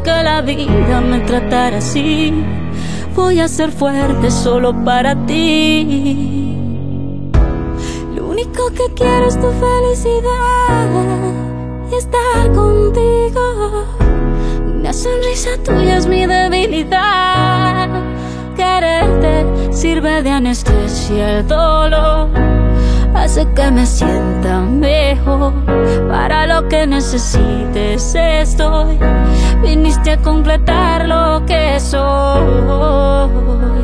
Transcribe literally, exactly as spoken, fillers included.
aunque la vida me tratara así, voy a ser fuerte solo para ti. Lo único que quiero es tu felicidad y estar contigo. Una sonrisa tuya es mi debilidad. Quererte sirve de anestesia el dolor, hace que me sienta mejor. Para lo que necesites estoy, viniste a completar lo que soy.